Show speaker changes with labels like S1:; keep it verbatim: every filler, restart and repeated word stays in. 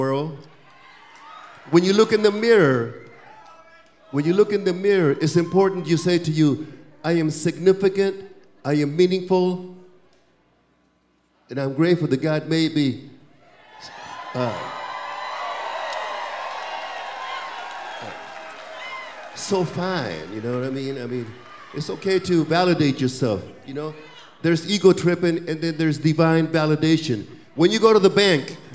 S1: world. When you look in the mirror, when you look in the mirror, it's important you say to you, I am significant, I am meaningful, and I'm grateful that God made me uh, so fine, you know what I mean? I mean, it's okay to validate yourself, you know? There's ego tripping and then there's divine validation. When you go to the bank,